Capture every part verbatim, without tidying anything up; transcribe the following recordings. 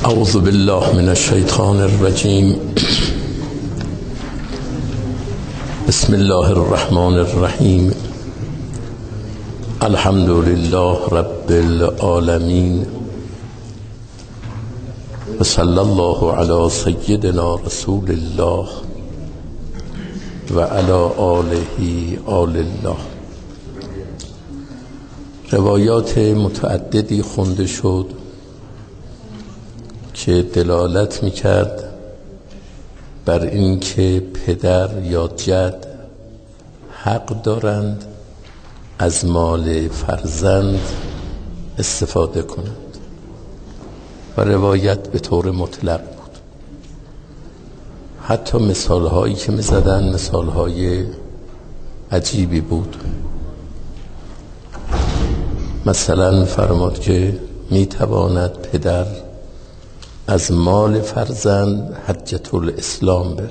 اعوذ بالله من الشیطان الرجیم. بسم الله الرحمن الرحیم. الحمد لله رب العالمین و صلی الله علی سیدنا رسول الله و علی آله آل الله. روایات متعددی خونده شد که دلالت میکرد بر اینکه پدر یا جد حق دارند از مال فرزند استفاده کنند و روایت به طور مطلق بود. حتی مثال هایی که می زدن مثال های عجیبی بود. مثلا فرمود که می تواند پدر از مال فرزند حجة الاسلام بره.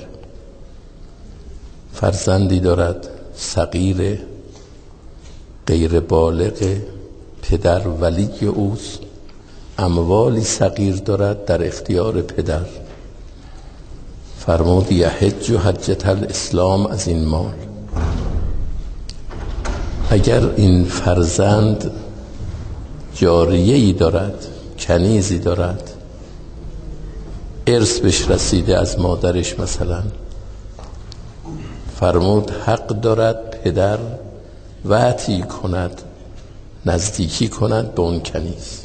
فرزندی دارد صغیر غیر بالغ، پدر ولی اوست، اموالی صغیر دارد در اختیار پدر. فرمود یحج حجة الاسلام از این مال. اگر این فرزند جاریه‌ای دارد، کنیزی دارد، ارث بهش رسیده از مادرش مثلا، فرمود حق دارد پدر وعطی کند، نزدیکی کند به اون کنیز.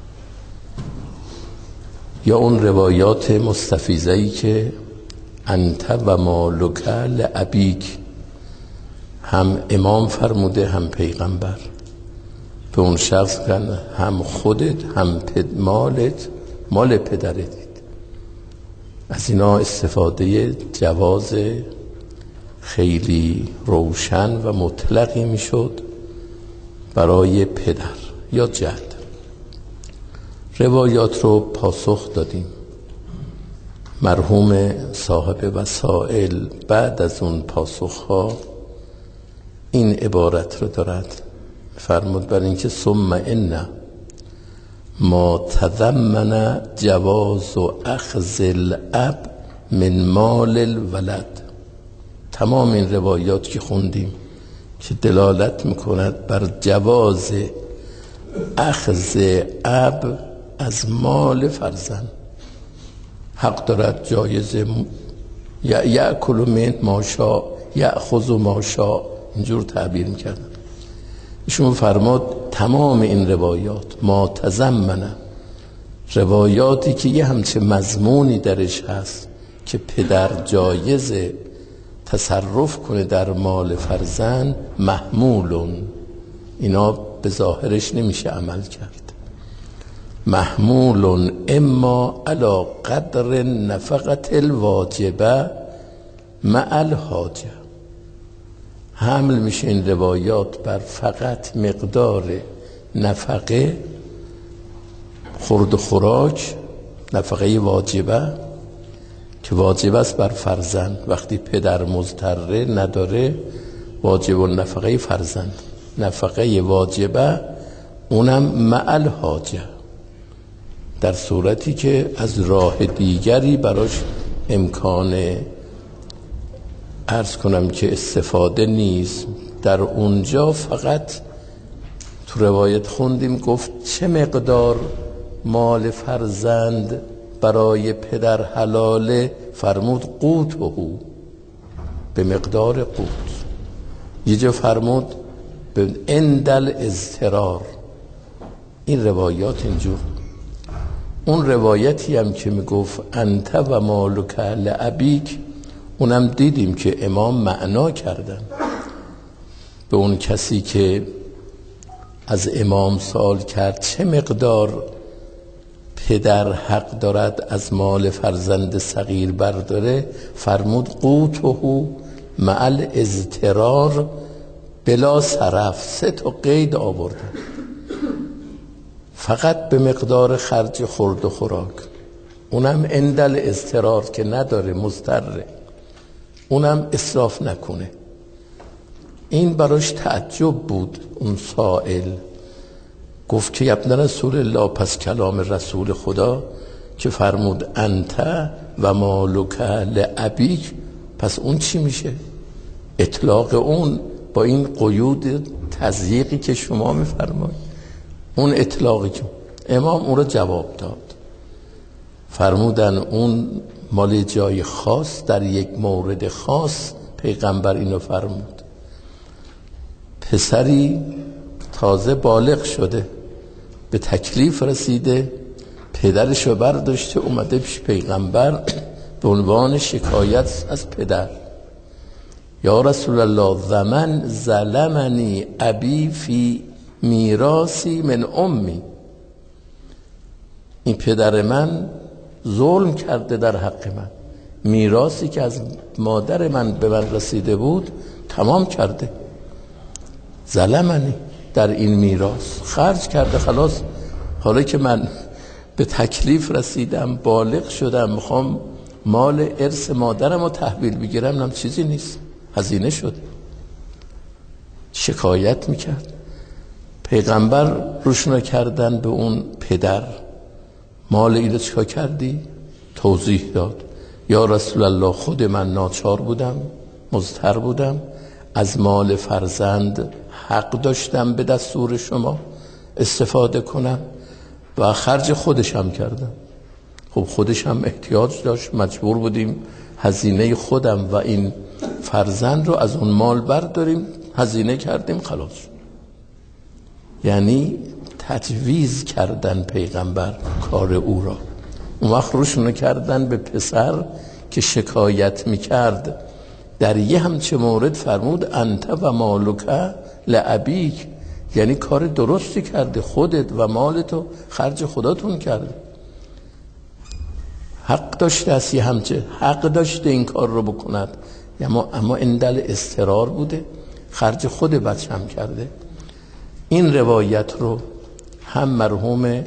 یا اون روایات مستفیضه‌ای که انت و مالک لابیک، هم امام فرموده هم پیغمبر، به اون شخص کن هم خودت هم پد مالت مال پدرت. از اینا استفاده جواز خیلی روشن و مطلقی میشد برای پدر یا جد. روایات رو پاسخ دادیم. مرحوم صاحب وسائل بعد از اون پاسخها این عبارت رو دارد، فرمود بر اینکه ثم ان ما تضمن جواز و اخذ الاب من مال الولد. تمام این روایات که خوندیم که دلالت میکند بر جواز اخذ اب از مال فرزند. حق دارد جایزه یأکل من ما شاء یأخذ ما شاء، اینجور تعبیر میکردن. ایشون فرمود تمام این روایات ما تضمن، روایاتی که یه همچه مضمونی درش هست که پدر جایزه تصرف کنه در مال فرزند، محمولون، اینا به ظاهرش نمیشه عمل کرد. محمولون اما علی قدر نفقت الواجبه مع الحاجه. حمل میشه این روایات بر فقط مقدار نفقه، خورد و خوراک، نفقه واجبه که واجب است بر فرزند. وقتی پدر مضطره نداره، واجب النفقه فرزند، نفقه واجبه اونم مع الحاجه، در صورتی که از راه دیگری براش امکان عرض کنم که استفاده نیست. در اونجا فقط تو روایت خوندیم گفت چه مقدار مال فرزند برای پدر حلاله، فرمود قوته، به مقدار قوت. یه جا فرمود به اندل اضطرار. این روایات اینجور. اون روایتی هم که میگفت انت و مالک لابیک، اونم دیدیم که امام معنا کردن. به اون کسی که از امام سوال کرد چه مقدار پدر حق دارد از مال فرزند صغیر برداره، فرمود قوته مع الاضطرار بلا صرف. سه تا قید آورد، فقط به مقدار خرج خورد و خوراک، اونم اندل اضطرار که نداره، مضطره، اونم اسراف نکنه. این براش تعجب بود. اون سائل گفت که ابن رسول الله، پس کلام رسول خدا که فرمود انت و مالک لابیک، پس اون چی میشه؟ اطلاق اون با این قیود تضییقی که شما میفرمایید، اون اطلاقی که امام اون رو جواب داد، فرمودن اون مال جای خاص در یک مورد خاص پیغمبر اینو فرمود. پسری تازه بالغ شده، به تکلیف رسیده، پدرش رو برداشته اومده پیش پیغمبر به عنوان شکایت از پدر، یا رسول الله زمن ظلمنی ابی فی میراثی من امی، این پدر من ظلم کرده در حق من، میراثی که از مادر من به من رسیده بود تمام کرده، ظلمنی در این میراث خرج کرده، خلاص حالا که من به تکلیف رسیدم، بالغ شدم، میخوام مال ارث مادرم رو تحویل بگیرم، نم چیزی نیست، هزینه شد. شکایت میکرد، پیغمبر روشنا کردن به اون پدر، مال اینو چیکار کردی؟ توضیح داد، یا رسول الله خود من ناچار بودم، مضطر بودم، از مال فرزند حق داشتم به دستور شما استفاده کنم و خرج خودشم کردم. خب خودشم احتیاج داشت، مجبور بودیم هزینه خودم و این فرزند رو از اون مال برداریم، هزینه کردیم، خلاص. یعنی تجویز کردن پیغمبر کار او را. اون وقت روشون کردن به پسر که شکایت میکرد، در یه همچه مورد فرمود انت و مالک لابیک، یعنی کار درستی کرده، خودت و مالتو خرج خداتون کرده، حق داشته، از یه همچه حق داشته این کار رو بکند، اما اما اندل استرار بوده، خرج خود بچم کرده. این روایت رو هم مرحوم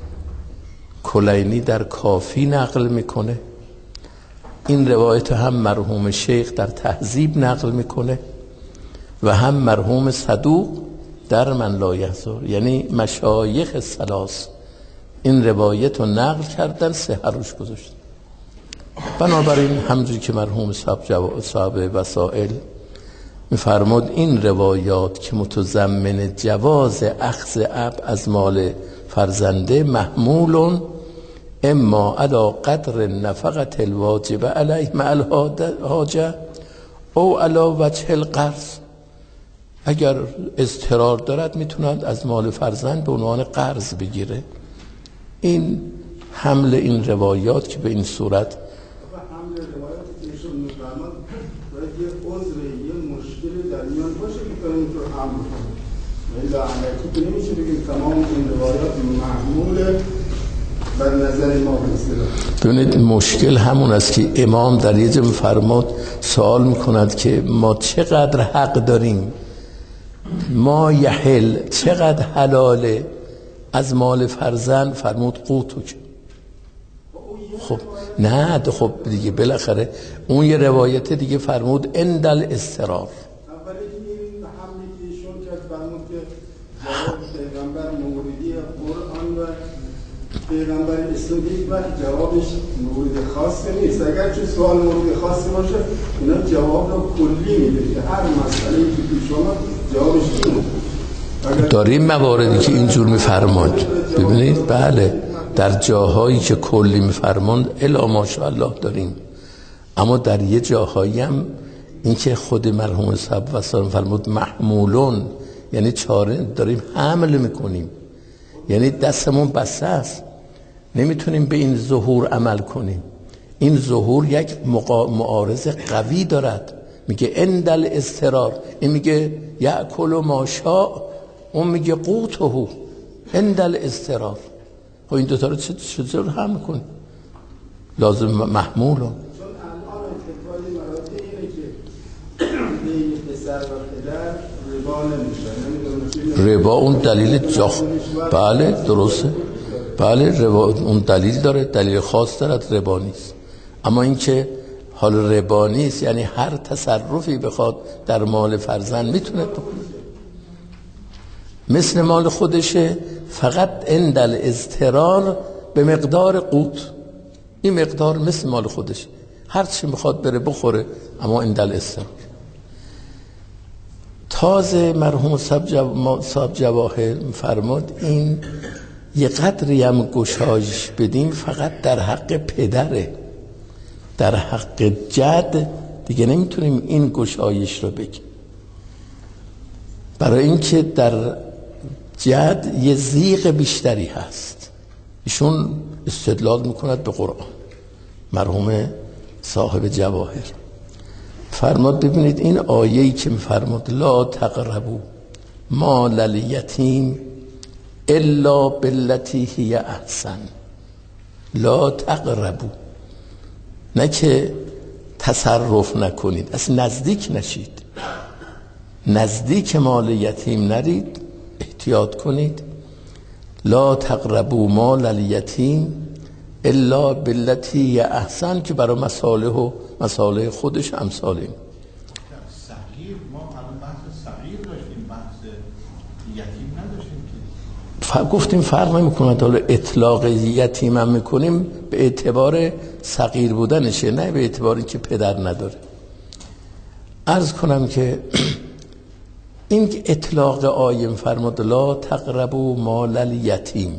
کلینی در کافی نقل میکنه، این روایت هم مرحوم شیخ در تهذیب نقل میکنه و هم مرحوم صدوق در من لا یحضر، یعنی مشایخ ثلاث این روایت رو نقل کردن، صحت روش گذاشتن. بنابراین همونجوری که مرحوم صاحب وسائل میفرمود این روایات که متضمن جواز اخذ اب از مال فرزنده محمول اما علی قدر نفقت الواجب علیه مع الحاجه او علی وجه القرض، اگر اضطرار دارد میتوند از مال فرزند به عنوان قرض بگیره. این حمل این روایات که به این صورت حمل روایاتی که ایشون میفرماد باید یه عذر، یه مشکلی در میان باشه که تا اینطور حمل کنه، الا علیکی که نمیشه بگیم تمام این روایات محمول بر نظر ما بسید. ببینید مشکل همون است که امام در یه جا میفرماد، سوال میکند که ما چقدر حق داریم، ما یحل چقدر حلاله از مال فرزند، فرمود قوتو که خب نه خب دیگه بالاخره اون یه روایت دیگه فرمود اندل استرار. اولی که این حملی که ایشون کرد فرمود که جواب پیغمبر موردی قرآن و پیغمبر اسلام یک وقت جوابش مورد خاصی نیست، اگر چه سوال مورد خاصی باشه اینا جواب رو کلی میده که هر مسئله که پیش اومد جوابش اینه. داریم مواردی که اینجور میفرماد، ببینید بله در جاهایی که کلی میفرماند الا ماشاءالله داریم، اما در یه جاهایی هم این که خود مرحوم صاحب وسائل فرمود محمولون، یعنی چاره داریم حمل میکنیم، یعنی دستمون بسته است، نمیتونیم به این ظهور عمل کنیم. این ظهور یک معارض قوی دارد، میگه اندل استرار، این میگه یأکل ما شاء، اون میگه قوته اندل استرار. خب این دوتا رو چطور هم میکنیم؟ لازم محمول هم. چون الان اتفاقی مراتب اینه که بین پسر و پدر ربا نمیشه، ربا اون دلیل جاخ بله درسته، بله ربا اون دلیل داره، دلیل خاص دارد، ربا نیست. اما این که حال ربا نیست یعنی هر تصرفی بخواد در مال فرزند میتونه بکنه، مثل مال خودشه، فقط اندل اضطرار به مقدار قوت، این مقدار مثل مال خودش، هر چی میخواد بره بخوره، اما این دل استمر. تازه مرحوم صاحب جواهر فرمود این یه قدری هم گشایش بدیم فقط در حق پدره، در حق جد دیگه نمیتونیم این گشایش رو بگیم، برای اینکه در جد یه زیغ بیشتری هست. ایشون استدلال میکند به قرآن، مرحوم صاحب جواهر فرمود ببینید این آیه‌ای که میفرماد لا تقربوا مال الیتیم الا بالتی هی احسن، لا تقربوا، نه که تصرف نکنید، اصلا نزدیک نشید، نزدیک مال یتیم نرید، احتیاط کنید. لا تقربوا مال الیتیم الا بالتی هی احسن، که برای مصالح و مصالح خودش امثال این. صغیر ما الان بحث صغیر داشتیم، بحث یتیم نداشتیم که ف... گفتیم فرق نمی‌کنه، حالا اطلاق یتیم هم میکنیم به اعتبار صغیر بودنشه، نه به اعتبار اینکه پدر نداره. عرض کنم که این اطلاق آیه فرمود لا تقربوا مال الیتیم،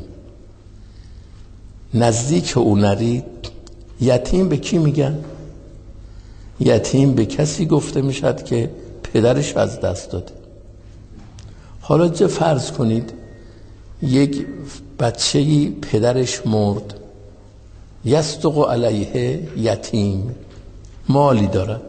نزدیک او نرید. یتیم به کی میگن؟ یتیم به کسی گفته میشد که پدرش از دست داده. حالا چه فرض کنید یک بچه‌ای پدرش مرد، یصدق علیه یتیم، مالی دارد،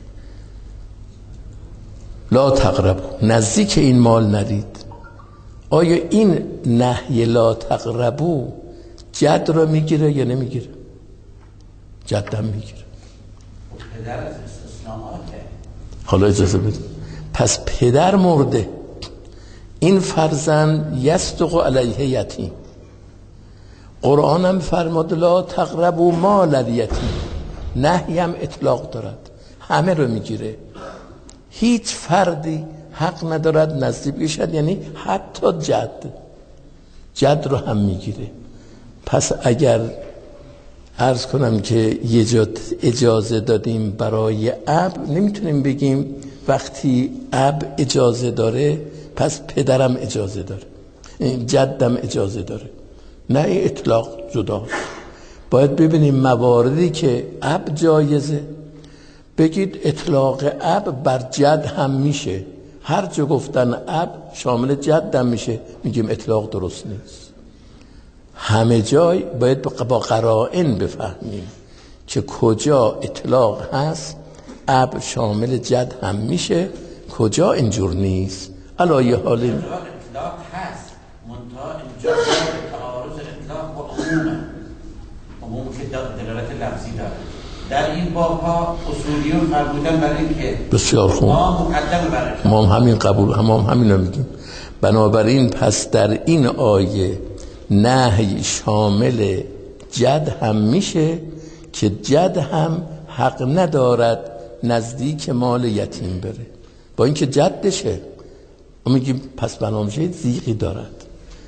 لا تقربوا، نزدیک این مال نرید. آیا این نهی لا تقربوا جد را میگیره یا نمیگیره؟ جدم میگیره. پدر از استثناءاته. حالا اجازه بدید، پس پدر مرده، این فرزند یصدق علیه یتیم، قرآن هم فرمود لا تقربوا مال الیتیم، نهی هم اطلاق دارد، همه رو میگیره، هیچ فردی حق ندارد نزدیک بشد، یعنی حتی جد جد رو هم میگیره. پس اگر عرض کنم که یه جا اجازه دادیم برای اب، نمیتونیم بگیم وقتی اب اجازه داره پس پدرم اجازه داره، جدم اجازه داره، نه اطلاق جداست. باید ببینیم مواردی که اب جایزه، بگید اطلاق اب بر جد هم میشه، هر جا گفتن اب شامل جدم میشه، میگیم اطلاق درست نیست. همه جای باید با قرائن بفهمیم که کجا اطلاق هست اب شامل جد هم میشه، کجا اینجور نیست. علایه حال اطلاق هست، منتها اینجا تعارض اطلاق با عمومه، عموم که دلالت لفظی داره. در این بابها اصولیون فرمودن برای اینکه بسیار خوب ما مقدم برای ما هم همین قبول هم, هم همین رو میگیم. بنابراین پس در این آیه نهی شامل جد هم میشه که جد هم حق ندارد نزدیک مال یتیم بره، با اینکه جدشه. ما میگیم پس بنامشه زیغی دارد،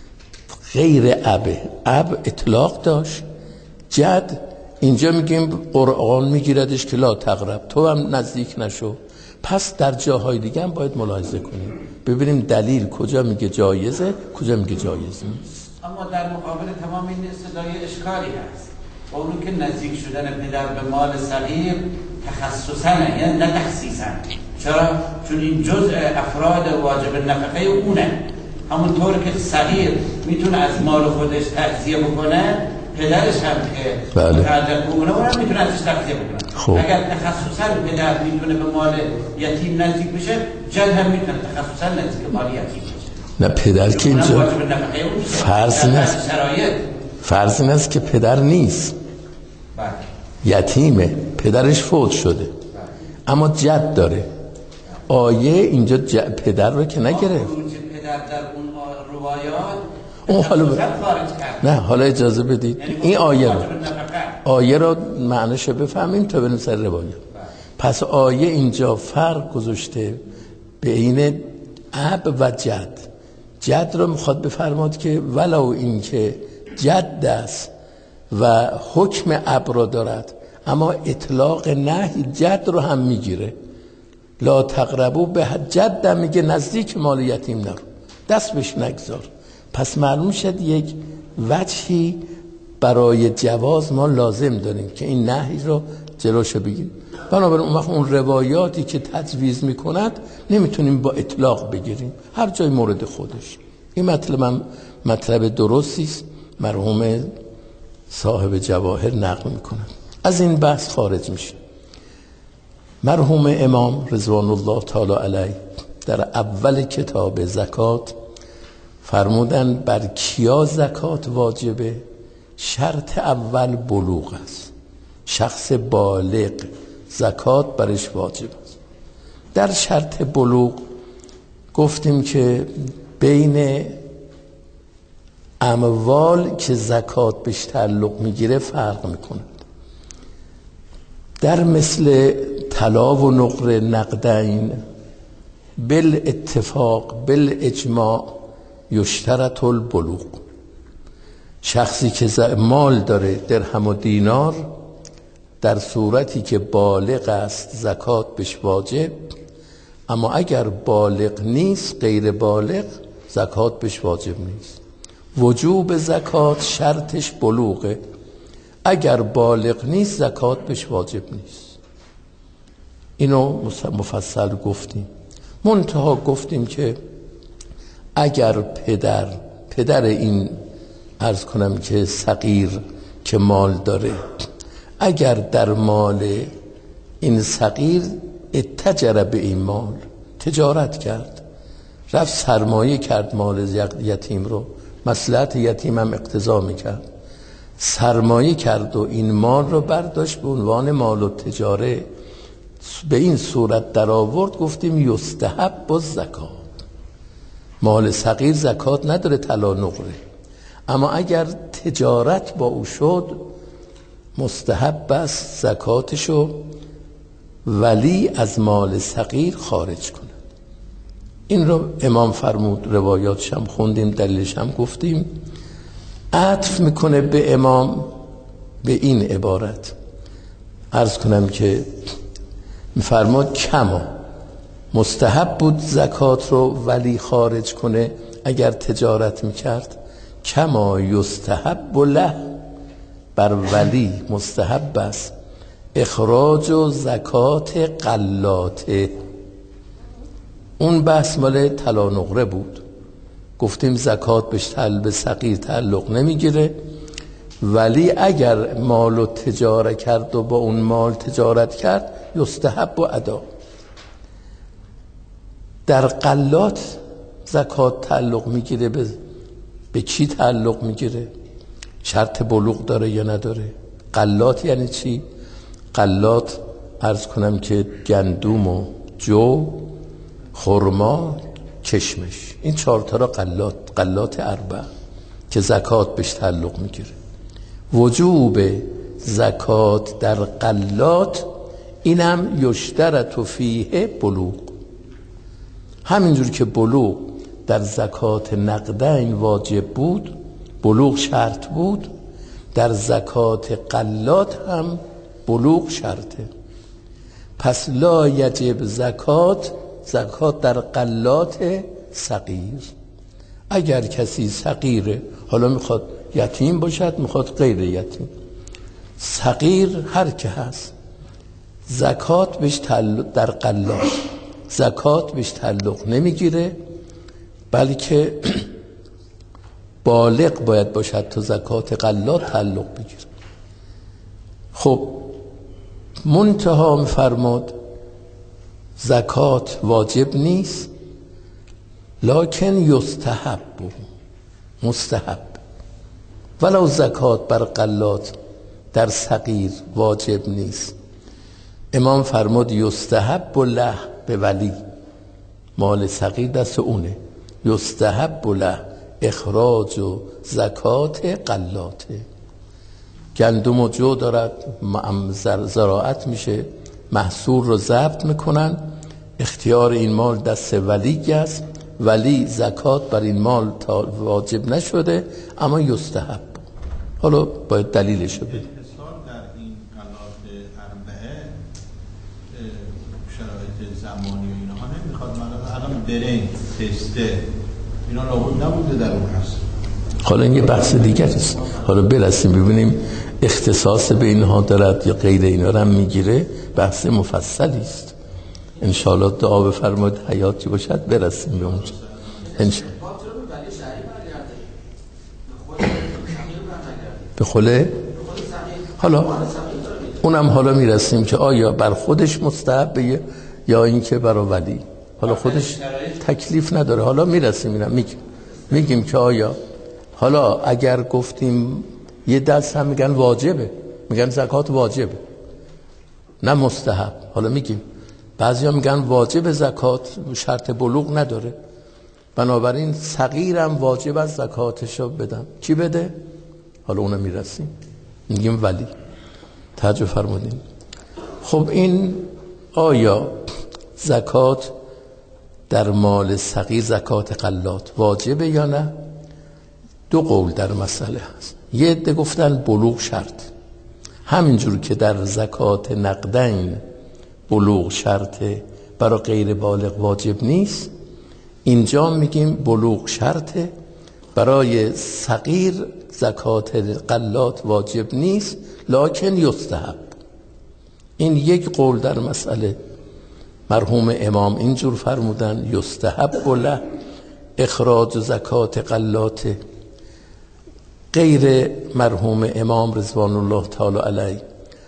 غیر ابه، اب اطلاق داشت، جد اینجا میگیم قرآن میگیردش که لا تقرب، تو هم نزدیک نشو. پس در جاهای دیگه هم باید ملاحظه کنیم ببینیم دلیل کجا میگه جایزه، کجا میگه جایز نیست. اما در مقابل تمام این استدلال اشکالی هست، و اونو که نزدیک شدن پدر به مال صغیر تخصصاً، یعنی نه تخصیصاً. چرا؟ چون این جزء افراد واجب نفقه اونه، همونطور که صغیر میتونه از مال خودش تغذیه بکنه، پدرش هم که متعلق به اونه اونم میتونه ازش تغذیه بکنه. خوب. اگر تخصصاً پدر میتونه به مال یتیم نزدیک بشه، جد هم میتونه تخصصاً نزدیک به مال یتیم بشه. نه پدر که اینجا فرض نیست، فرض نیست که پدر نیست، یتیمه، پدرش فوت شده اما جد داره. آیه اینجا پدر رو که نگرفت. پدر در اون روایات اون حالا ب... نه حالا اجازه بدید این آیه رو آیه رو معنیش بفهمیم تا بریم سر روایات. پس آیه اینجا فرق گذاشته بین اب و جد. جد رو میخواد بفرماد که ولو این که جد است و حکم اب را دارد، اما اطلاق نهی جد رو هم میگیره. لا تقربو به جد هم میگه نزدیک مال یتیم نرو، دست بهش نگذار. پس معلوم شد یک وجهی برای جواز ما لازم داریم که این نهی رو جلوشو بگیریم. بنابراین اون وقت اون روایاتی که تجویز میکند نمیتونیم با اطلاق بگیریم، هر جای مورد خودش. این مطلب هم مطلب درستی است، مرحوم صاحب جواهر نقل میکنند. از این بحث خارج میشه. مرحوم امام رضوان الله تعالی علیه در اول کتاب زکات فرمودن بر کیا زکات واجبه؟ شرط اول بلوغ است. شخص بالغ زکات برش واجب است. در شرط بلوغ گفتیم که بین اموال که زکات بهش تعلق میگیره فرق میکنه. در مثل طلا و نقره نقدین بل اتفاق بل اجماع یشترط البلوغ. شخصی که مال داره درهم و دینار، در صورتی که بالغ است زکات بهش واجب، اما اگر بالغ نیست، غیر بالغ، زکات بهش واجب نیست. وجوب زکات شرطش بلوغه، اگر بالغ نیست زکات بهش واجب نیست. اینو مفصل گفتیم. منتها گفتیم که اگر پدر پدر این عرض کنم که صغیر که مال داره، اگر در مال این صغیر اتجر به این مال، تجارت کرد، رفت سرمایه کرد مال یتیم رو، مصلحت یتیم هم اقتضا میکرد، سرمایه کرد و این مال رو برداشت به عنوان مال و تجاره، به این صورت در آورد، گفتیم یستحب با زکات. مال صغیر زکات نداره، طلا نقره، اما اگر تجارت با او شد مستحب است زکاتشو ولی از مال صغیر خارج کنه. این رو امام فرمود، روایاتش هم خوندیم، دلیلش هم گفتیم. عطف میکنه به امام به این عبارت، عرض کنم که میفرماد کما مستحب بود زکات رو ولی خارج کنه اگر تجارت میکرد، کما یستحب له، بر ولی مستحب است اخراج و زکات قلاته. اون بحث مال طلا نقره بود، گفتیم زکات بهش تعلق به صغیر تعلق نمیگیره، ولی اگر مال و تجارت کرد و با اون مال تجارت کرد یستحب و ادا. در قلات زکات تعلق میگیره، به به چی تعلق میگیره؟ شرط بلوغ داره یا نداره؟ قلات یعنی چی؟ قلات عرض کنم که گندم و جو، خرما، کشمش، این چهار تا را قلات، قلات اربع که زکات بهش تعلق میگیره. وجوب زکات در قلات اینم یشترط فیه بلوغ. همینجور که بلوغ در زکات نقدین واجب بود، بلوغ شرط بود، در زکات قلات هم بلوغ شرطه. پس لا یجب زکات، زکات در قلات صغیر. اگر کسی صغیره، حالا میخواد یتیم باشد میخواد غیر یتیم، صغیر هر که هست، زکات بهش تعلق در قلات زکات بهش تعلق نمیگیره، بلکه بالغ باید باشد تا زکات قلات تعلق بگیره. خب منتها میفرماد زکات واجب نیست، لکن یستحب، مستحب. ولو زکات بر قلات در صغیر واجب نیست، امام فرمود یستحب له به ولی، مال صغیر دست اونه، یستحب له اخراج و زکات قلاته. گندم و جو دارد، زراعت میشه، محصول رو ضبط میکنن، اختیار این مال دست ولی است، ولی زکات بر این مال واجب نشده اما یستحب. حالا باید دلیلش رو بدیم. انحصار در این قلات اربعه شرایط زمانی و اینها نمیخواد. من الان برنج تسته اینا لابد نبوده در اون هست. حالا این یه بحث دیگه است. حالا برسیم ببینیم اختصاص به اینها دارد یا غیر اینا رو هم میگیره. بحث مفصلی است. انشاءالله دعا بفرمایید حیاتی باشد برسیم به اونجا انشاءالله. به خله حالا اونم حالا میرسیم که آیا بر خودش مستحبه یا اینکه برای ولی. حالا خودش تکلیف نداره. حالا میرسیم اینم میگیم میگیم که آیا حالا اگر گفتیم یه دست هم میگن واجبه، میگن زکات واجبه نه مستحب. حالا میگیم بعضیا میگن واجب زکات شرط بلوغ نداره، بنابراین صغیرم واجب از زکاتشو بدم. کی بده؟ حالا اونم میرسیم میگیم ولی. توجه فرمودین. خب این آیا زکات در مال صغیر زکات غلات واجبه یا نه؟ دو قول در مسئله هست. یه عده گفتن بلوغ شرط، همینجور که در زکات نقدین بلوغ شرطه برای غیر بالغ واجب نیست، اینجا میگیم بلوغ شرطه برای صغیر زکات غلات واجب نیست لکن یستحب. این یک قول در مسئله. مرحوم امام اینجور فرمودن یستحب له اخراج زکات غلات. غیر مرحوم امام رضوان الله تعالی علیه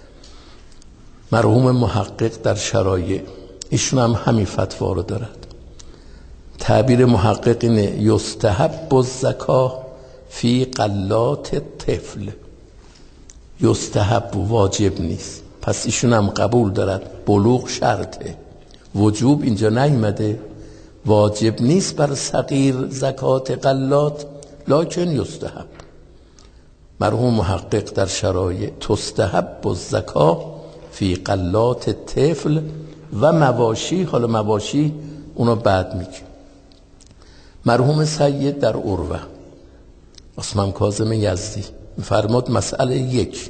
مرحوم محقق در شرایع ایشون هم همین فتوا رو دارد. تعبیر محقق اینه یستحب الزکا فی غلات طفل. یستحب واجب نیست، پس ایشون هم قبول دارد بلوغ شرطه، وجوب اینجا نیامده، واجب نیست بر صغیر زکات غلات لکن یستحب. مرحوم محقق در شرایع تستحب الزکا فی غلات طفل و مواشی. حالا مواشی اونا بعد میگه. مرحوم سید در عروه عثمان کاظم یزدی فرمود مسئله یک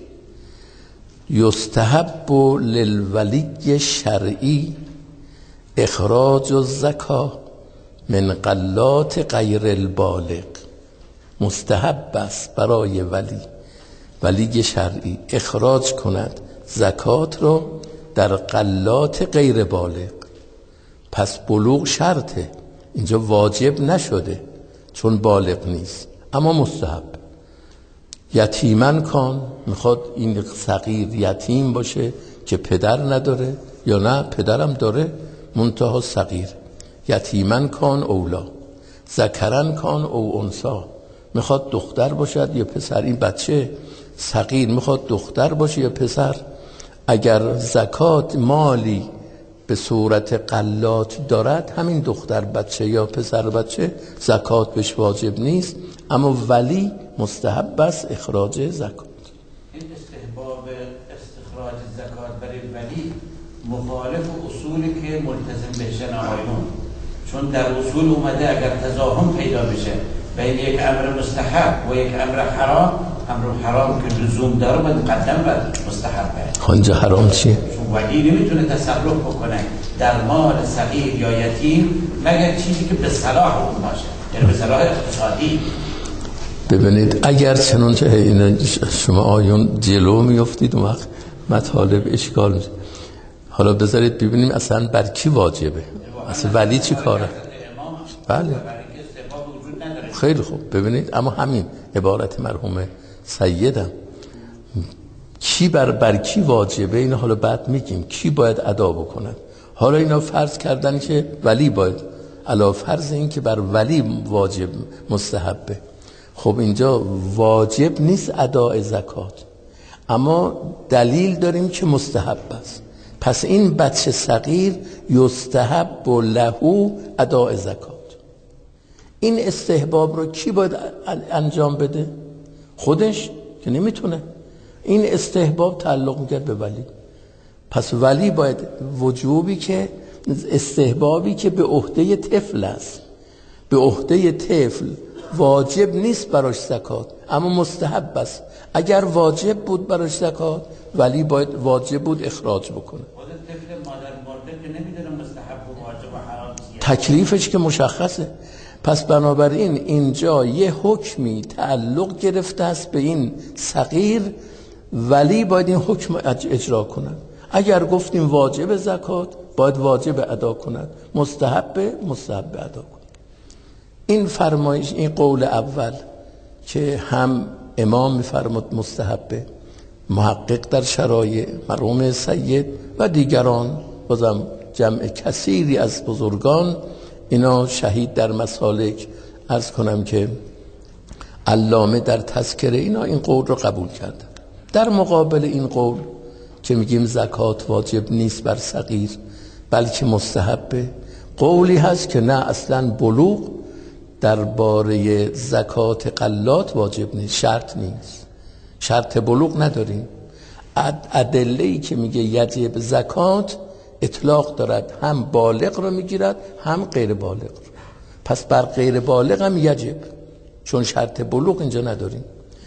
یستحب للولی شرعی اخراج الزکا من غلات غیر البالغ. مستحب است برای ولی ولی شرعی اخراج کند زکات رو در غلات غیر بالغ. پس بلوغ شرطه، اینجا واجب نشده چون بالغ نیست اما مستحب. یتیمن کان، میخواد این صغیر یتیم باشه که پدر نداره یا نه پدرم داره منتها صغیر. یتیمن کان اولا ذکرن کان او انثا، میخواد دختر باشد یا پسر. این بچه صغیر میخواد دختر باشه یا پسر. اگر زکات مالی به صورت غلات دارد همین دختر بچه یا پسر بچه زکات بهش واجب نیست، اما ولی مستحب است اخراج زکات. این استحباب استخراج زکات برای ولی مخالف اصولی که ملتزم بهشن آقایون، چون در اصول اومده اگر تضاهم پیدا بشه بین یک امر مستحب و یک امر حرام، امر حرام که لزوم داره باید قدم بر مستحبه. اونجا حرام چیه؟ چون ولی نمیتونه تصرف بکنه در مال صغیر یا یتیم مگر چیزی که به صلاح اون باشه، یعنی به صلاح اقتصادی. ببینید اگر چنانچه این شما آیون جلو میافتید اون وقت مطالب اشکال میشه. حالا بذارید ببینیم اصلا بر کی واجبه، اصلا ولی چی کاره؟ بله خیلی خوب. ببینید اما همین عبارت مرحوم سیدم کی بر بر کی واجبه، اینا حالا بعد میگیم کی باید ادا بکند. حالا اینا فرض کردن که ولی باید، علاوه فرض این که بر ولی واجب مستحبه. خب اینجا واجب نیست اداء زکات، اما دلیل داریم که مستحب است. پس این بچه صغیر یستحب له اداء زکات. این استحباب رو کی باید انجام بده؟ خودش که نمیتونه. این استحباب تعلق میکرد به ولی. پس ولی باید وجوبی که استحبابی که به عهده طفل است، به عهده طفل واجب نیست براش زکات، اما مستحب است. اگر واجب بود براش زکات، ولی باید واجب بود اخراج بکنه. خود طفل مادر مرده که نمیدونه مستحب و واجب و حرام چیه، تکلیفش که مشخصه. پس بنابراین اینجا یه حکمی تعلق گرفته است به این صغیر، ولی باید این حکم اجرا کنن. اگر گفتیم واجب زکات، باید واجب ادا کنند، مستحب مستحب ادا کنند. این فرمایش، این قول اول که هم امام میفرمود مستحبه، محقق در شرایع مرحوم سید و دیگران، بازم جمع کثیری از بزرگان، اینا شهید در مسالک، عرض کنم که علامه در تذکره، اینا این قول رو قبول کردن. در مقابل این قول که میگیم زکات واجب نیست بر صغیر بلکه مستحبه، قولی هست که نه، اصلا بلوغ درباره زکات غلات واجب نیست، شرط نیست، شرط بلوغ نداریم. ادله‌ای که میگه یجب زکات اطلاق دارد، هم بالغ رو میگیرد هم غیر بالغ رو. پس بر غیر بالغ هم یجب، چون شرط بلوغ اینجا نداریم.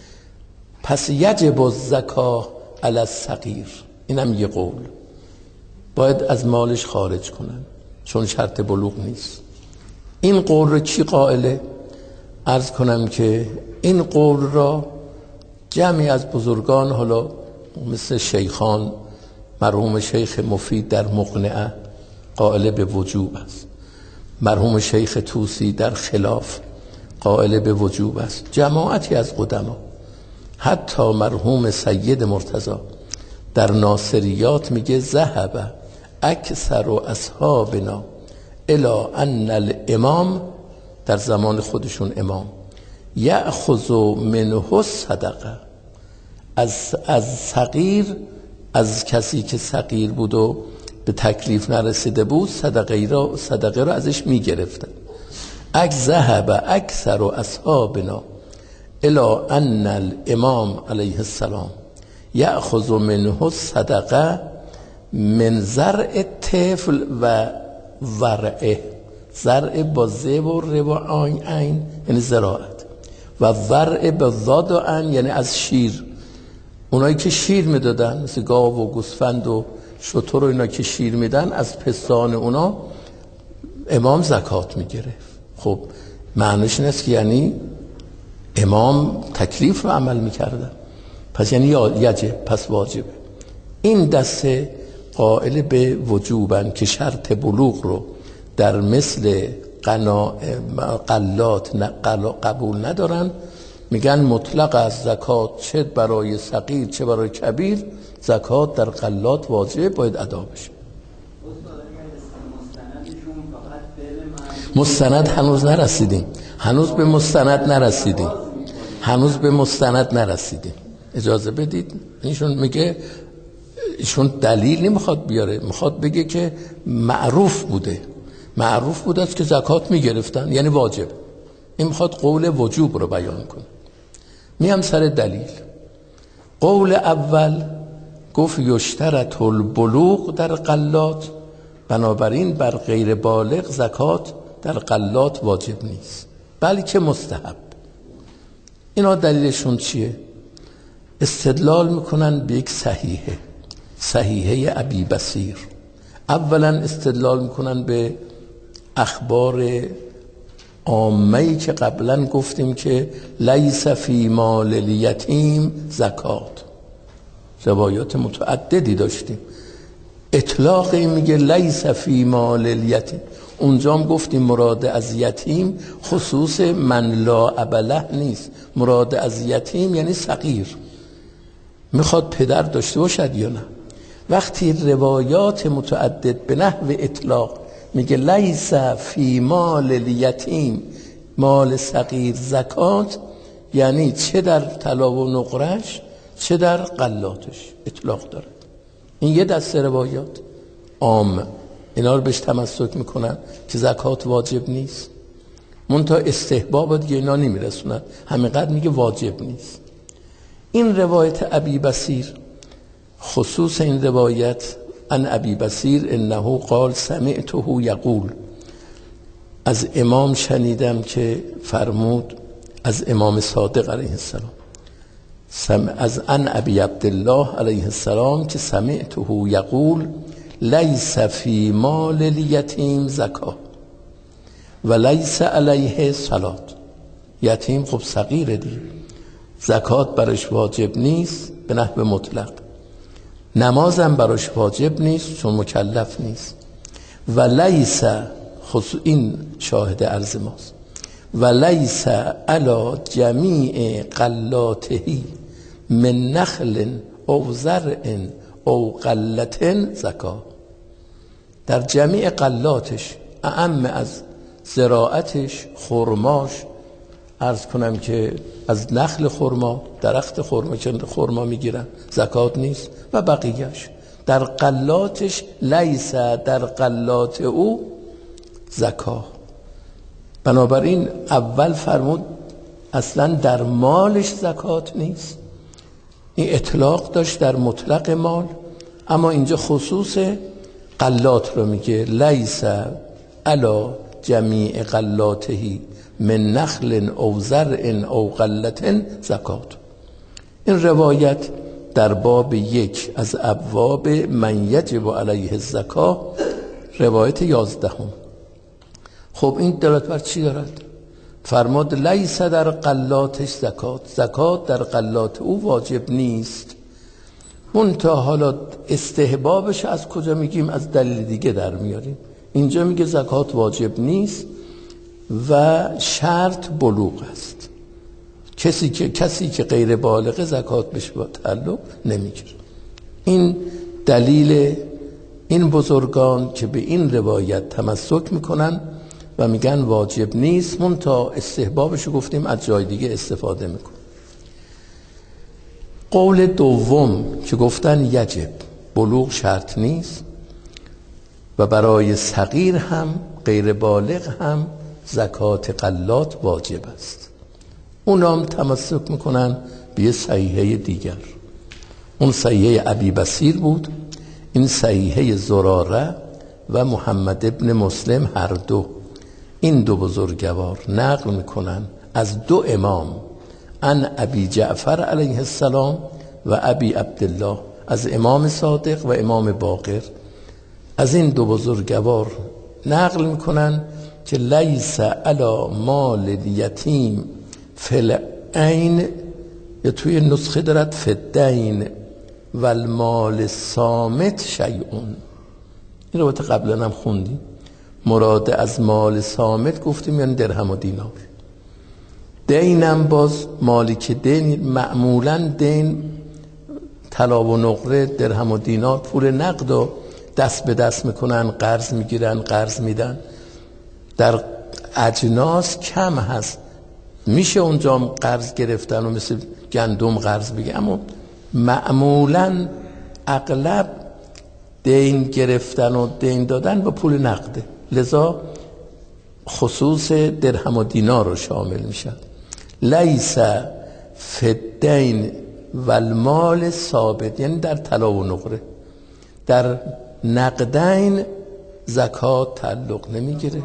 پس یجب الزکاه علی الصغیر، اینم یه قول، باید از مالش خارج کنن چون شرط بلوغ نیست. این قول رو کی قائله؟ عرض کنم که این قول را جمعی از بزرگان، حالا مثل شیخان، مرحوم شیخ مفید در مقنعه قائل به وجوب است، مرحوم شیخ طوسی در خلاف قائل به وجوب است، جماعتی از قدما، حتی مرحوم سید مرتضی در ناصریات میگه ذهب اکثر اصحابنا الی ان الامام، در زمان خودشون امام، یأخذ منه صدقه، از از صغیر، از کسی که صغیر بود و به تکلیف نرسیده بود، صدقه را صدقه را ازش میگرفتن. اک ذهب اکثر اصحابنا الی ان الامام علیه السلام یأخذ منه صدقه من زرع طفل و ورعه، زرع با ز و ر و عین عین یعنی زراعت، و ورع به ضاد و عین یعنی از شیر. اونایی که شیر میدادن مثل گاو و گوسفند و شتر و اینا که شیر میدن، از پستان اونا امام زکات میگرفت. خب معنیش این است که یعنی امام تکلیف رو عمل میکردن، پس یعنی یجب، پس واجبه. این دسته قائل به وجوبن که شرط بلوغ رو در مثل غلات قبول ندارن، میگن مطلق از زکات چه برای صغیر چه برای کبیر، زکات در غلات واجب باید ادا بشه. مستند هنوز نرسیدیم، هنوز به مستند نرسیدیم، هنوز به مستند نرسیدیم. اجازه بدید. اینشون میگه، ایشون دلیل نمیخواد بیاره، میخواد بگه که معروف بوده، معروف بوده است که زکات میگرفتن یعنی واجب. این میخواد قول وجوب رو بیان کنه. میام سر دلیل. قول اول گفت یشترط البلوغ در غلات، بنابراین بر غیر بالغ زکات در غلات واجب نیست بلکه مستحب. اینا دلیلشون چیه؟ استدلال میکنن به یک صحیحه، صحیحه ابی بصیر. اولا استدلال میکنن به اخبار عامه‌ای که قبلا گفتیم که لیس فی مال الیتیم زکات، روایات متعددی داشتیم. اطلاق این میگه لیس فی مال الیتیم، اونجا هم گفتیم مراد از یتیم خصوص من لا اب له نیست، مراد از یتیم یعنی صغیر، میخواد پدر داشته باشد یا نه. وقتی روایات متعدد به نحو اطلاق میگه لیس فی مال الیتیم، مال صغیر زکات، یعنی چه در طلا و نقرش چه در غلاتش اطلاق داره. این یه دسته روایات عام، اینا رو بهش تمسک میکنن که زکات واجب نیست، منتها استحباب دیگه اینا نمیرسونن، همینقدر میگه واجب نیست. این روایت ابی بصیر، خصوص این روایت ان ابی بصیر انه قال سمعته یقول، از امام شنیدم که فرمود از امام صادق علیه السلام، از ان ابی عبدالله علیه السلام که سمعته یقول لیس فی مال الیتیم زکات و لیس علیه صلات. یتیم خب صغیره دیگه، زکات برش واجب نیست به نحو مطلق، نمازم برش واجب نیست چون مکلف نیست، و لیس خصوص این شاهد عرض ماست، و لیس علی جمیع قلاتهی من نخل او زرع او قلة زکات. در جمیع قلاتش، اعم از زراعتش، خرماش، عرض کنم که از نخل خرما، درخت خرما که خرما میگیرن زکات نیست، و بقیهش در قلاتش لیس در قلات او زکات. بنابراین اول فرمود اصلا در مالش زکات نیست، این اطلاق داشت در مطلق مال، اما اینجا خصوص قلات رو میگه لیس علی جمیع قلاتهی من نخل او زرع او قلة زکات. این روایت در باب یک از ابواب من یجب علیه الزکات، روایت یازدهم. خب این دلالت بر چی دارد؟ فرماد لیس در قلاتش زکات، زکات در قلات او واجب نیست. منتها حالا استحبابش از کجا میگیم؟ از دلیل دیگه در میاریم. اینجا میگه زکات واجب نیست و شرط بلوغ است. کسی که کسی که غیر بالغ زکات بهش تعلق نمیگیره. این دلیل این بزرگان که به این روایت تمسک میکنن و میگن واجب نیست، منتها استحبابشو گفتیم از جای دیگه استفاده میکن. قول دوم که گفتن یجب، بلوغ شرط نیست و برای صغیر هم غیر بالغ هم زکات قلات واجب است. اونا هم تمسک میکنن به یه صحیحه دیگر. اون صحیحه ابی بصیر بود، این صحیحه زراره و محمد ابن مسلم هر دو، این دو بزرگوار نقل میکنن از دو امام، ان ابی جعفر علیه السلام و ابی عبدالله، از امام صادق و امام باقر، از این دو بزرگوار نقل میکنن که لیس علی مال الیتیم فی العین، یا توی نسخه دارد فی الدین و المال صامت شیئون. این رو قبلا هم خوندیم. مراد از مال صامت گفتیم یعنی درهم و دینار. دینم باز مالی که دین، معمولا دین طلا و نقره، درهم و دینار، پول نقد و دست به دست میکنن، قرض میگیرن، قرض میدن. در اجناس کم هست، میشه اونجا قرض گرفتن و مثل گندم قرض بگی، اما معمولا اغلب دین گرفتن و دین دادن با پول نقده، لذا خصوص درهم و دینار رو شامل میشن. لیس فی الدین و المال ثابت، یعنی در طلا و نقره، در نقدین زکات تعلق نمیگیره.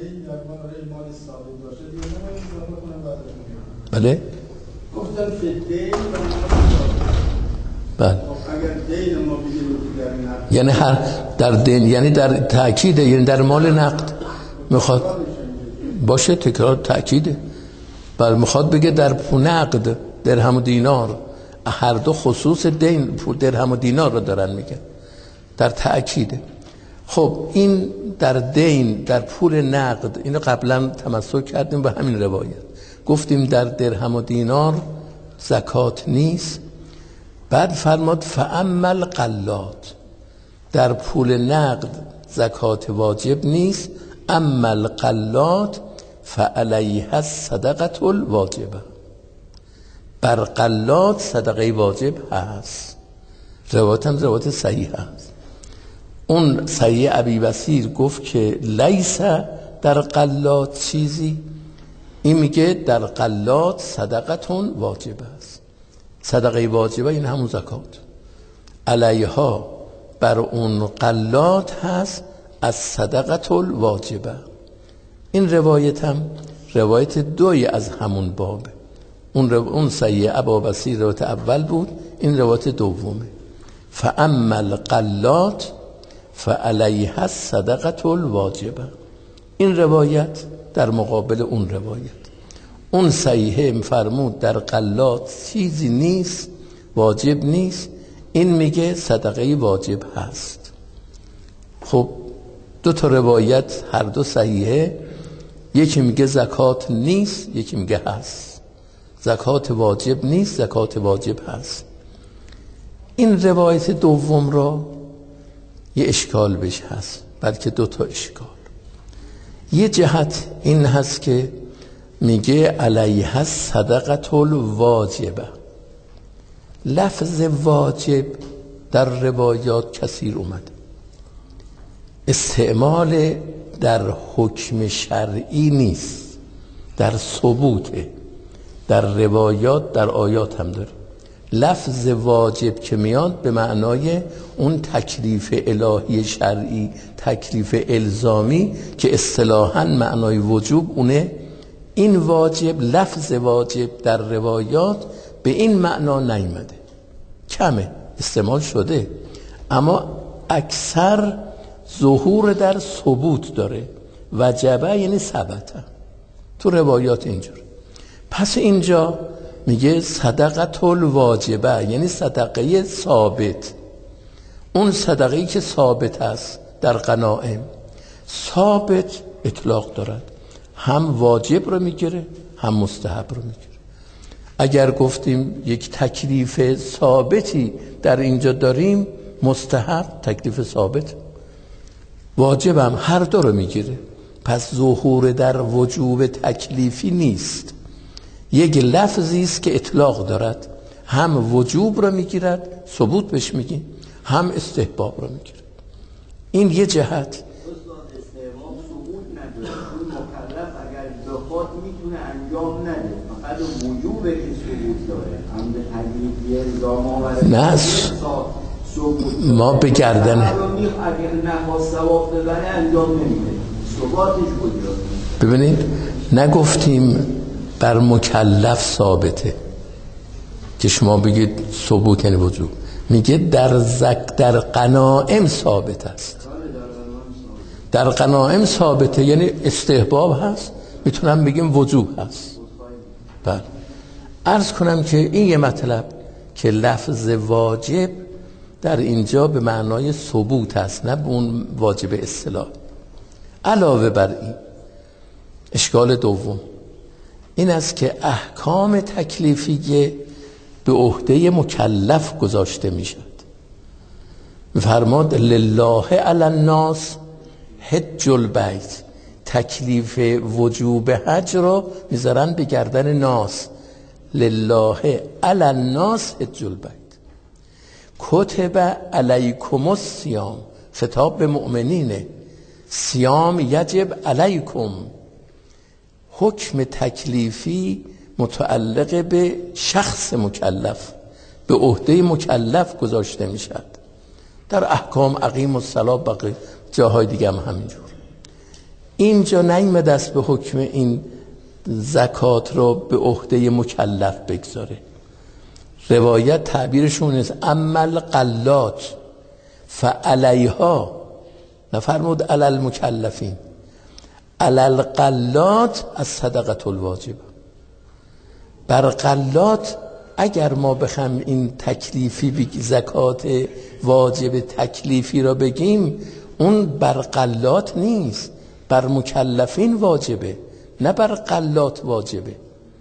بله؟ گفتن فی الدین و بله. اگر دین ما بگیریم در نقد، یعنی هر در دین، یعنی در تأکید، یعنی در مال نقد میخواد باشه، تکرار تأکیده. بله، میخواد بگه در نقد درهم و دینار، هر دو خصوص دین درهم و دینار رو دارن میگن، در تأکیده. خب این در دین، در پول نقد، اینو قبلا تمسک کردیم به همین روایت، گفتیم در درهم و دینار زکات نیست. بعد فرماد فاما القلات، در پول نقد زکات واجب نیست، اما القلات فعلیها الصدقه الواجبه، بر قلات صدقه واجب هست. روایت هم روایت صحیح هست. اون صحیح ابی بصیر گفت که لیس در قلات چیزی، این میگه در قلات صدقتون واجبه است. صدقه واجبه این همون زکات، علیها بر اون قلات هست از صدقه الواجبه. این روایت هم روایت دوی از همون بابه. اون رو اون صحیح ابا بصیر روایت اول بود، این روایت دومه. فاما القلات فعلیها الصدقه الواجبه. این روایت در مقابل اون روایت. اون صحیحه فرمود در قلات چیزی نیست، واجب نیست، این میگه صدقه واجب هست. خب دو تا روایت هر دو صحیحه، یکی میگه زکات نیست، یکی میگه هست. زکات واجب نیست، زکات واجب هست. این روایت دوم را یه اشکال بهش هست، بلکه دو تا اشکال. یه جهت این هست که میگه علیها الصدقه الواجبه. لفظ واجب در روایات کثیر اومد، استعمال در حکم شرعی نیست، در ثبوته. در روایات در آیات هم داره. لفظ واجب که میاد به معنای اون تکلیف الهی شرعی، تکلیف الزامی که اصطلاحاً معنای وجوب اونه. این واجب، لفظ واجب در روایات به این معنا نیامده، کمه استعمال شده، اما اکثر ظهور در ثبوت داره. وجبه یعنی ثبته تو روایات اینجور. پس اینجا میگه صدقه الواجبه یعنی صدقه ثابت. اون صدقه‌ای که ثابت است در غنائم، ثابت اطلاق دارد، هم واجب رو میگیره هم مستحب رو میگیره. اگر گفتیم یک تکلیف ثابتی در اینجا داریم، مستحب تکلیف ثابت، واجب هم هر دو رو میگیره. پس ظهور در وجوب تکلیفی نیست، یک لفظی است که اطلاق دارد، هم وجوب رو میگیرد، ثبوت بهش میگیم، هم استحباب رو میگیرد. این یه جهت. استحباب ثبوت نداره، اون مکلف اگر بخواد میتونه انجام نده، فقط وجوب که ثبوت داره، هم به تکلیفی الزام آورده. نه ما به گردن اگر نخواست ثواب ببره انجام نمیده، ثباتش کجاست؟ ببینید نگفتیم بر مکلف ثابته که شما بگید ثبوت یعنی وجوب، میگه در زک در غنائم ثابت است. در غنائم ثابته یعنی استحباب هست، میتونم بگیم وجوب هست. بله عرض کنم که این یه مطلب که لفظ واجب در اینجا به معنای ثبوت هست، نه به اون واجب اصطلاح. علاوه بر این اشکال دوم این است که احکام تکلیفیه به عهده مکلف گذاشته میشد. فرماد لله علی الناس حج البیت، تکلیف وجوب حج رو میذارن به گردن ناس. لله علی الناس حج البیت. کتب علیکم الصیام، خطاب به مؤمنینه، صیام یجب علیکم. حکم تکلیفی متعلق به شخص مکلف، به عهده مکلف گذاشته میشد. در احکام اقیم الصلاة باقی جاهای دیگه هم همینجور. اینجا نیامده است به حکم این زکات رو به عهده مکلف بگذاره. روایت تعبیرشون است اما القلات فعلیها، نفرمود علی المکلفین، علی القلات از صدقه الواجبه. بر قلات اگر ما بخوایم این تکلیفی بگیم، زکات واجب تکلیفی را بگیم، اون بر قلات نیست، بر مکلفین واجبه، نه بر قلات واجبه.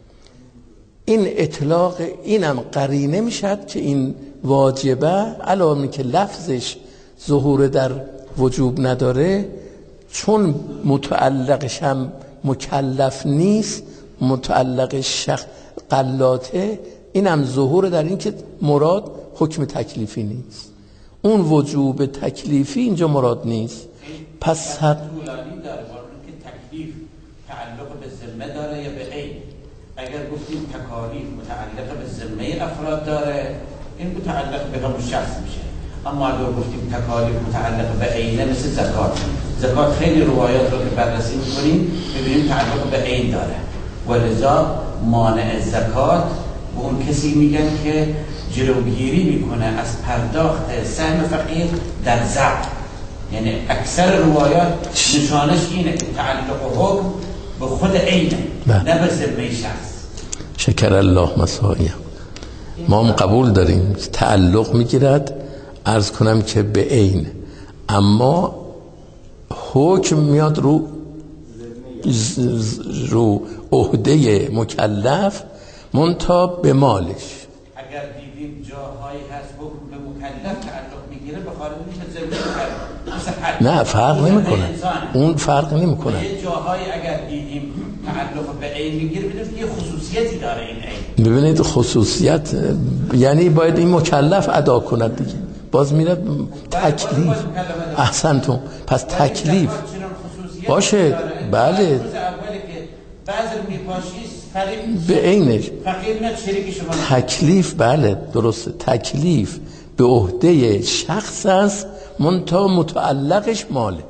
این اطلاق اینم قرینه میشد که این واجبه علاوه که لفظش ظهور در وجوب نداره، چون متعلقش هم مکلف نیست، متعلقش شخص قلاته، اینم ظهور در این که مراد حکم تکلیفی نیست، اون وجوب تکلیفی اینجا مراد نیست. پس هر طولانی داره که تکلیف تعلق به ذمه داره یا به غیر. اگر گفتیم تکالیف متعلق به ذمه افراد داره، این متعلق به همون شخص میشه. اما اگر گفتیم تکالیف متعلق به عینه مثل زکات، زکات خیلی روایات رو که بررسی میکنیم ببینیم تعلق به عین داره و لذا مانع زکات به اون کسی میگن که جلوگیری میکنه از پرداخت سهم فقیر در زکات. یعنی اکثر روایات نشانش اینه که تعلق حکم به خود عینه نه به ذمه شخص. شکر الله مسائیم. ما هم قبول داریم تعلق میگیرد، عرض کنم که به عین، اما حکم میاد رو رو عهده مکلف منتها به مالش. اگر دیدیم جاهایی هست حکم به مکلف تعلق میگیره به خارج میشه ذمه. نه فرق نمیکنه، اون فرق نمیکنه. یه جاهایی اگر دیدیم تعلق به عین میگیره بدونید یه خصوصیتی داره این عین. ببینید خصوصیت یعنی باید این مکلف ادا کند دیگه، باز میره تکلیف. احسنتون. پس تکلیف باشه. بله به عینش تکلیف. بله درسته، تکلیف به عهده شخص است منتها متعلقش ماله.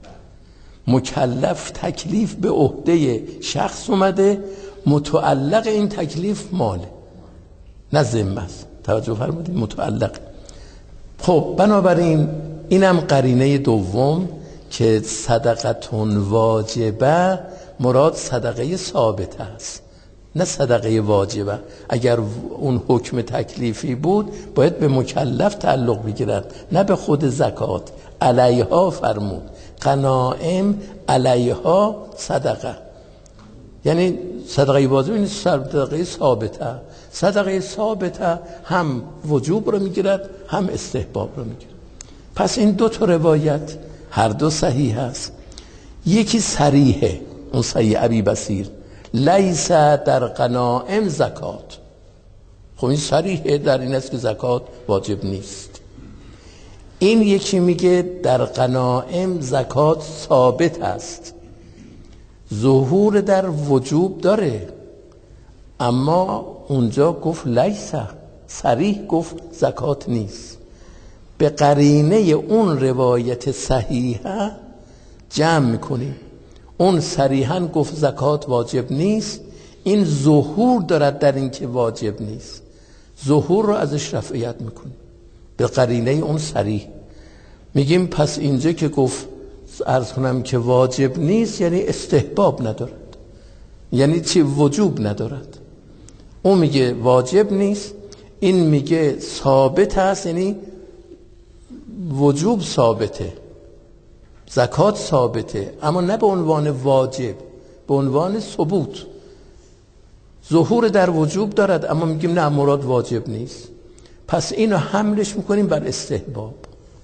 مکلف تکلیف به عهده شخص اومده، متعلق این تکلیف ماله نه ذمه است. توجه فرمودید؟ متعلق. خب بنابراین اینم قرینه دوم که صدقتون واجبه مراد صدقه ثابته است نه صدقه واجبه. اگر اون حکم تکلیفی بود باید به مکلف تعلق بگیرد نه به خود زکات. علیها فرمود غنائم علیها صدقه، یعنی صدقه واجب این صدقه ثابته. صدقه ثابته هم وجوب رو میگیرد هم استحباب رو میگیرد. پس این دو تا روایت هر دو صحیح است. یکی صریحه، اون صحیح ابی بصیر، لیس در غنائم زکات. خب این صریحه در این است که زکات واجب نیست. این یکی میگه در غنائم زکات ثابت است، ظهور در وجوب داره، اما اونجا گفت لیسه، صریح گفت زکات نیست. به قرینه اون روایت صحیحه جمع میکنیم. اون صریحاً گفت زکات واجب نیست، این ظهور دارد در این که واجب نیست، ظهور رو ازش رفعیت میکنیم به قرینه اون صریح. میگیم پس اینجا که گفت عرض کنم که واجب نیست یعنی استحباب ندارد، یعنی چی؟ وجوب ندارد. اون میگه واجب نیست، این میگه ثابت هست، یعنی وجوب ثابته، زکات ثابته، اما نه به عنوان واجب، به عنوان ثبوت. ظهور در وجوب دارد اما میگیم نه مراد واجب نیست. پس اینو حملش میکنیم بر استحباب.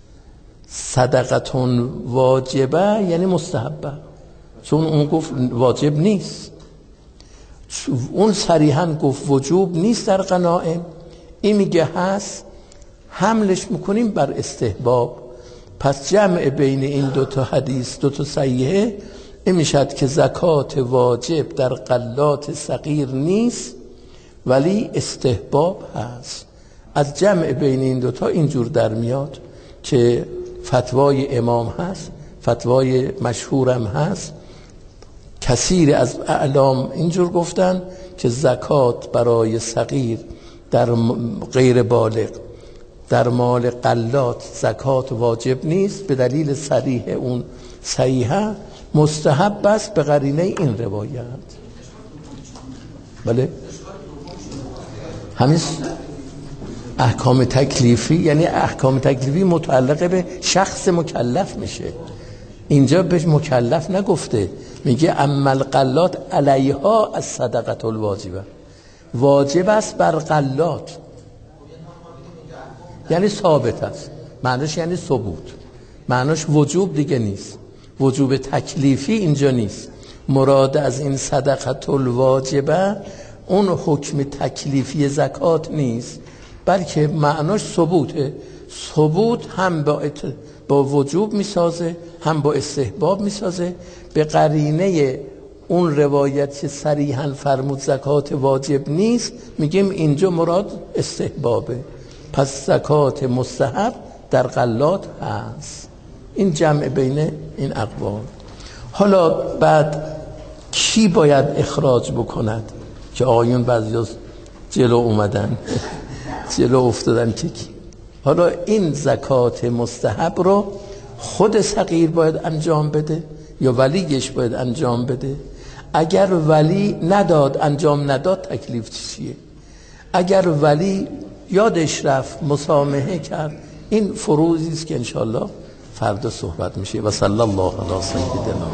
صدقتون واجبه یعنی مستحبه، چون اون گفت واجب نیست، اون صریحاً گفت وجوب نیست در غنائم، این میگه هست، حملش میکنیم بر استحباب. پس جمع بین این دو تا حدیث، دو تا صحیحه، این میشد که زکات واجب در غلات صغیر نیست ولی استحباب هست. از جمع بین این دو تا اینجور در میاد که فتوای امام هست، فتوای مشهورم هست، کثیر از اعلام اینجور گفتن که زکات برای صغیر در غیر بالغ در مال غلات زکات واجب نیست به دلیل صریح اون صحیحه، مستحب است به قرینه این روایت. بله همین احکام تکلیفی، یعنی احکام تکلیفی متعلق به شخص مکلف میشه. اینجا به مکلف نگفته، میگه اما الغلات علیها از صدقه الواجبه، واجب است بر غلات، یعنی ثابت است. معنیش یعنی ثبوت، معنیش وجوب دیگه نیست، وجوب تکلیفی اینجا نیست. مراد از این صدقه الواجبه اون حکم تکلیفی زکات نیست، بلکه معناش ثبوته. ثبوت هم با, ات... با وجوب میسازه هم با استحباب میسازه. به قرینه اون روایت که صریحاً فرمود زکات واجب نیست، میگیم اینجا مراد استحبابه. پس زکات مستحب در غلات هست. این جمع بین این اقوال. حالا بعد کی باید اخراج بکند که آقایون بعضی جلو اومدن جلو افتادن که کی؟ حالا این زکات مستحب رو خود صغیر باید انجام بده یا ولیش باید انجام بده؟ اگر ولی نداد انجام نداد تکلیف چیه؟ اگر ولی یادش رفت مسامحه کرد، این فروضی است که انشالله فردا صحبت میشه. و صلی الله علی سیدنا